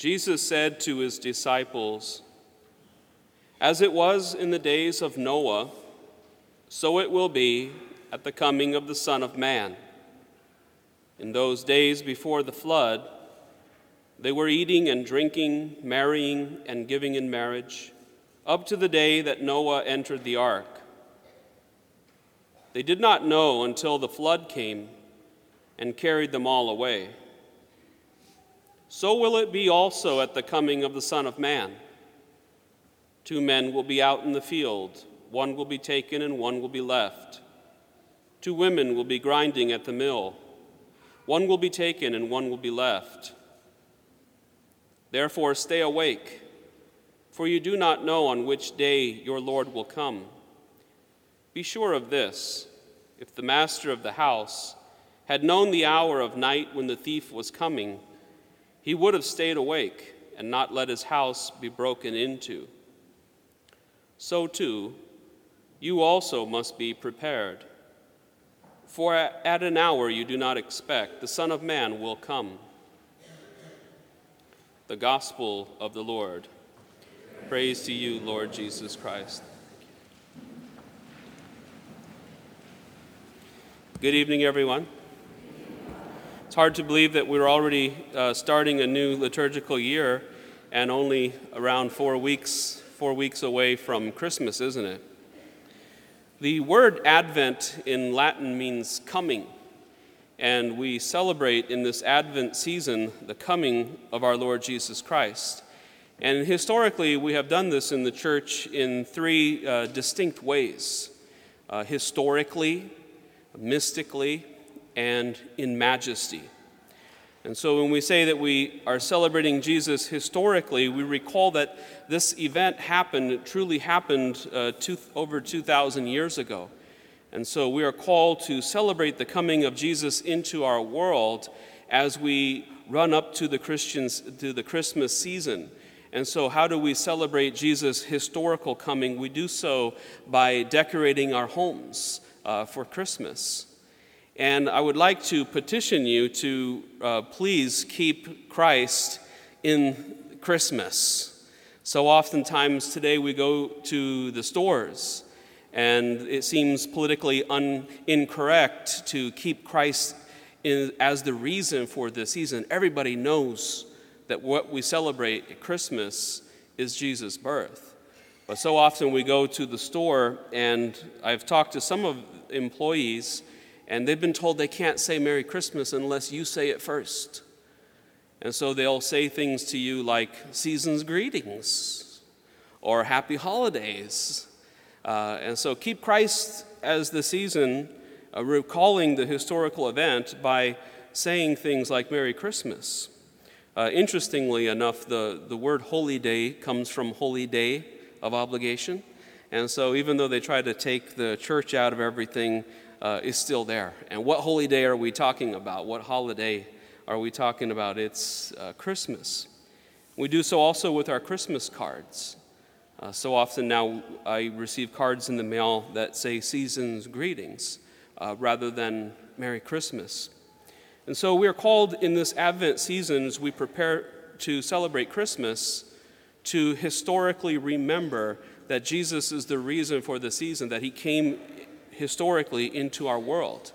Jesus said to his disciples, "As it was in the days of Noah, so it will be at the coming of the Son of Man. In those days before the flood, they were eating and drinking, marrying and giving in marriage, up to the day that Noah entered the ark. They did not know until the flood came and carried them all away. So will it be also at the coming of the Son of Man. 2 men will be out in the field, one will be taken and one will be left. 2 women will be grinding at the mill, one will be taken and one will be left. Therefore stay awake, for you do not know on which day your Lord will come. Be sure of this, if the master of the house had known the hour of night when the thief was coming, he would have stayed awake and not let his house be broken into. So too, you also must be prepared. For at an hour you do not expect, the Son of Man will come." The Gospel of the Lord. Praise to you, Lord Jesus Christ. Good evening, everyone. It's hard to believe that we're already starting a new liturgical year and only around 4 weeks away from Christmas, isn't it? The word Advent in Latin means coming, and we celebrate in this Advent season the coming of our Lord Jesus Christ. And historically, we have done this in the church in 3 distinct ways: historically, mystically, and in majesty. And so when we say that we are celebrating Jesus historically, we recall that this event truly happened over 2,000 years ago. And so we are called to celebrate the coming of Jesus into our world as we run up to the Christmas season. And so how do we celebrate Jesus' historical coming? We do so by decorating our homes for Christmas. And I would like to petition you to please keep Christ in Christmas. So oftentimes today we go to the stores, and it seems politically incorrect to keep Christ as the reason for the season. Everybody knows that what we celebrate at Christmas is Jesus' birth. But so often we go to the store, and I've talked to some of the employees, and they've been told they can't say Merry Christmas unless you say it first. And so they'll say things to you like season's greetings or happy holidays. And so keep Christ as the season, recalling the historical event by saying things like Merry Christmas. Interestingly enough, the word holy day comes from holy day of obligation. And so even though they try to take the church out of everything, is still there. And what holy day are we talking about? What holiday are we talking about? It's Christmas. We do so also with our Christmas cards. So often now I receive cards in the mail that say season's greetings rather than Merry Christmas. And so we are called in this Advent season, as we prepare to celebrate Christmas, to historically remember that Jesus is the reason for the season, that he came historically into our world.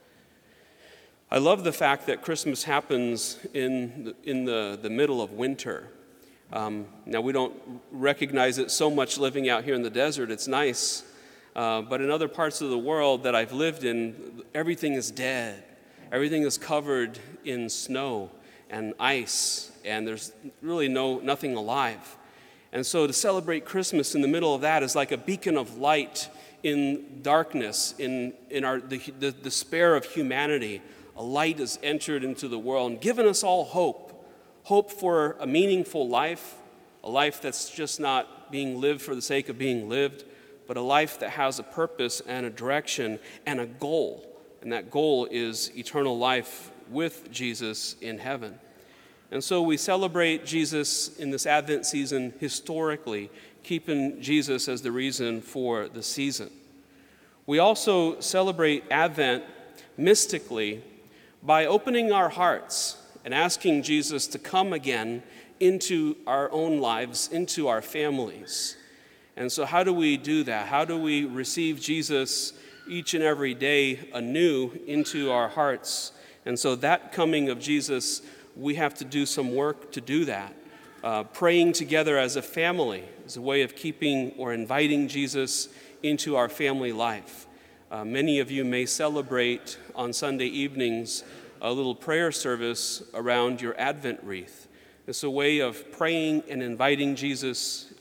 I love the fact that Christmas happens in the middle of winter. Now, we don't recognize it so much living out here in the desert. It's nice. But in other parts of the world that I've lived in, everything is dead. Everything is covered in snow and ice, and there's really nothing alive. And so to celebrate Christmas in the middle of that is like a beacon of light in darkness, in the despair of humanity. A light has entered into the world and given us all hope for a meaningful life, a life that's just not being lived for the sake of being lived, but a life that has a purpose and a direction and a goal. And that goal is eternal life with Jesus in heaven. And so we celebrate Jesus in this Advent season historically, keeping Jesus as the reason for the season. We also celebrate Advent mystically by opening our hearts and asking Jesus to come again into our own lives, into our families. And so how do we do that? How do we receive Jesus each and every day anew into our hearts? And so that coming of Jesus, we have to do some work to do that. Praying together as a family is a way of keeping or inviting Jesus into our family life. Many of you may celebrate on Sunday evenings a little prayer service around your Advent wreath. It's a way of praying and inviting Jesus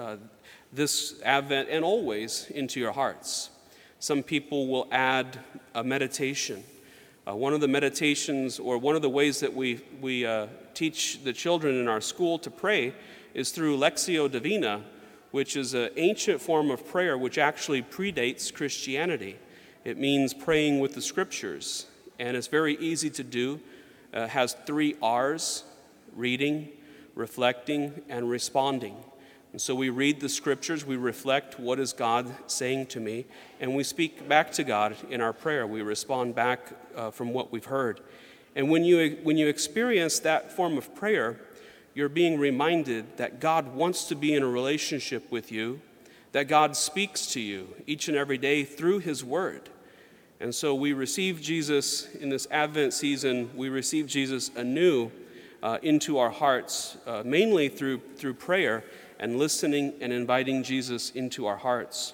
this Advent and always into your hearts. Some people will add a meditation. One of the meditations, or one of the ways that we teach the children in our school to pray, is through Lectio Divina, which is an ancient form of prayer which actually predates Christianity. It means praying with the scriptures, and it's very easy to do. It has 3 R's: reading, reflecting, and responding. And so we read the scriptures, we reflect, what is God saying to me, and we speak back to God in our prayer. We respond back from what we've heard. And when you experience that form of prayer, you're being reminded that God wants to be in a relationship with you, that God speaks to you each and every day through his word. And so we receive Jesus in this Advent season, we receive Jesus anew into our hearts, mainly through prayer and listening and inviting Jesus into our hearts.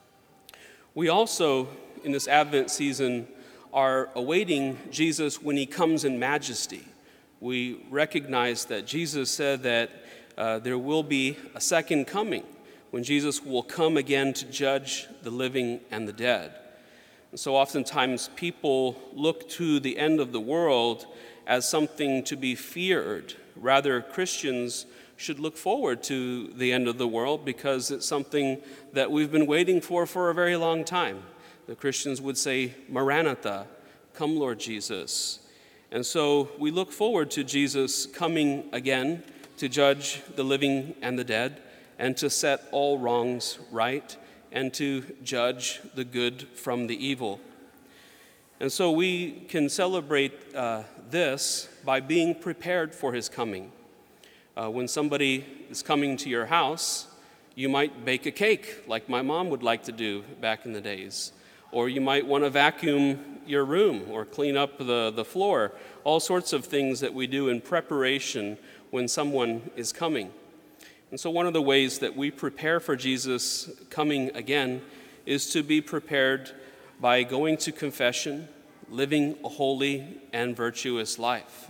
We also, in this Advent season, are awaiting Jesus when he comes in majesty. We recognize that Jesus said that there will be a second coming when Jesus will come again to judge the living and the dead. And so oftentimes people look to the end of the world as something to be feared. Rather, Christians should look forward to the end of the world because it's something that we've been waiting for a very long time. The Christians would say, Maranatha, come Lord Jesus. And so we look forward to Jesus coming again to judge the living and the dead and to set all wrongs right and to judge the good from the evil. And so we can celebrate this by being prepared for his coming. When somebody is coming to your house, you might bake a cake like my mom would like to do back in the days. Or you might want to vacuum your room or clean up the floor. All sorts of things that we do in preparation when someone is coming. And so one of the ways that we prepare for Jesus coming again is to be prepared by going to confession, living a holy and virtuous life.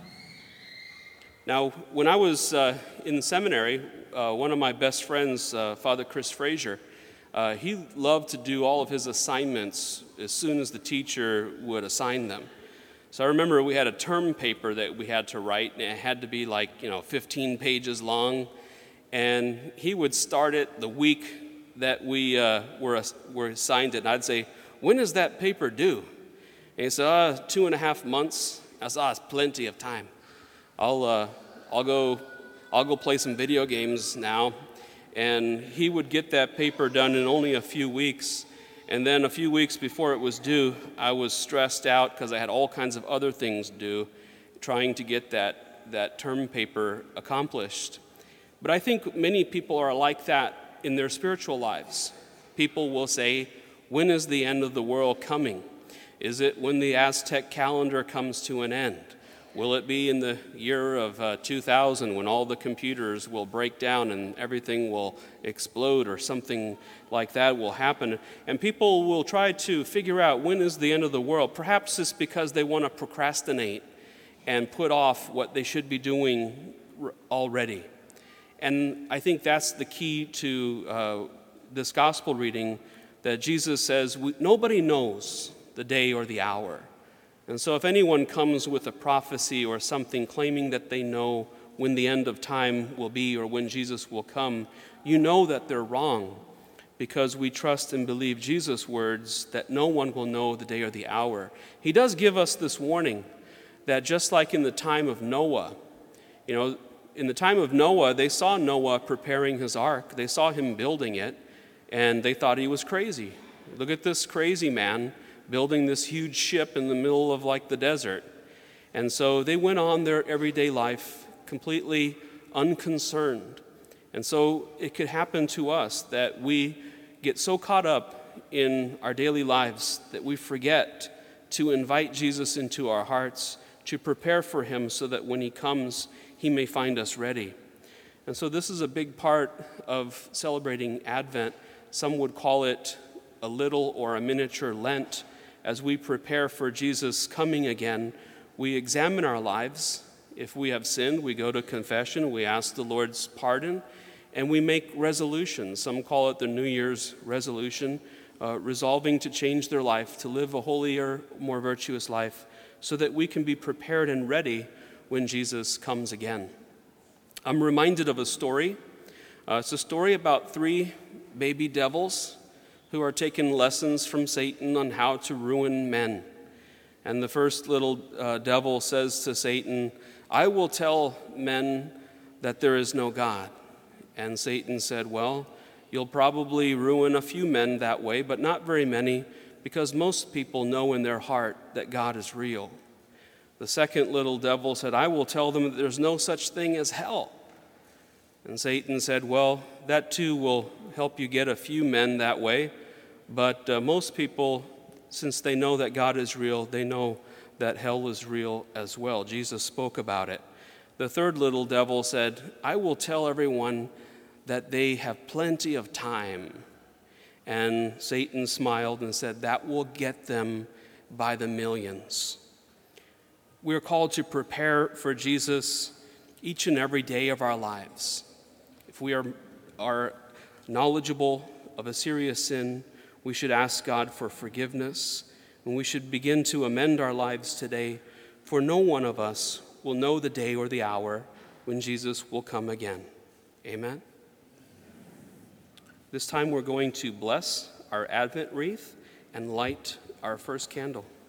Now, when I was in the seminary, one of my best friends, Father Chris Frazier, he loved to do all of his assignments as soon as the teacher would assign them. So I remember we had a term paper that we had to write, and it had to be 15 pages long. And he would start it the week that we were assigned it. And I'd say, when is that paper due? And he said, 2.5 months. I said, it's plenty of time. I'll go play some video games now. And he would get that paper done in only a few weeks. And then a few weeks before it was due, I was stressed out because I had all kinds of other things due, trying to get that term paper accomplished. But I think many people are like that in their spiritual lives. People will say, when is the end of the world coming? Is it when the Aztec calendar comes to an end? Will it be in the year of 2000 when all the computers will break down and everything will explode or something like that will happen? And people will try to figure out when is the end of the world. Perhaps it's because they want to procrastinate and put off what they should be doing already. And I think that's the key to this gospel reading, that Jesus says, nobody knows the day or the hour. And so if anyone comes with a prophecy or something claiming that they know when the end of time will be or when Jesus will come, you know that they're wrong, because we trust and believe Jesus' words that no one will know the day or the hour. He does give us this warning that just like in the time of Noah, in the time of Noah, they saw Noah preparing his ark. They saw him building it, and they thought he was crazy. Look at this crazy man building this huge ship in the middle of the desert. And so they went on their everyday life completely unconcerned. And so it could happen to us that we get so caught up in our daily lives that we forget to invite Jesus into our hearts, to prepare for him so that when he comes, he may find us ready. And so this is a big part of celebrating Advent. Some would call it a little or a miniature Lent. As we prepare for Jesus coming again, we examine our lives. If we have sinned, we go to confession, we ask the Lord's pardon, and we make resolutions. Some call it the New Year's resolution, resolving to change their life, to live a holier, more virtuous life, so that we can be prepared and ready when Jesus comes again. I'm reminded of a story. It's a story about 3 baby devils who are taking lessons from Satan on how to ruin men. And the first little devil says to Satan, "I will tell men that there is no God." And Satan said, "Well, you'll probably ruin a few men that way, but not very many, because most people know in their heart that God is real." The second little devil said, "I will tell them that there's no such thing as hell." And Satan said, "Well, that too will help you get a few men that way, but most people, since they know that God is real, they know that hell is real as well." Jesus spoke about it. The third little devil said, "I will tell everyone that they have plenty of time." And Satan smiled and said, "That will get them by the millions." We're called to prepare for Jesus each and every day of our lives. If we are knowledgeable of a serious sin, we should ask God for forgiveness, and we should begin to amend our lives today, for no one of us will know the day or the hour when Jesus will come again. Amen? This time we're going to bless our Advent wreath and light our first candle.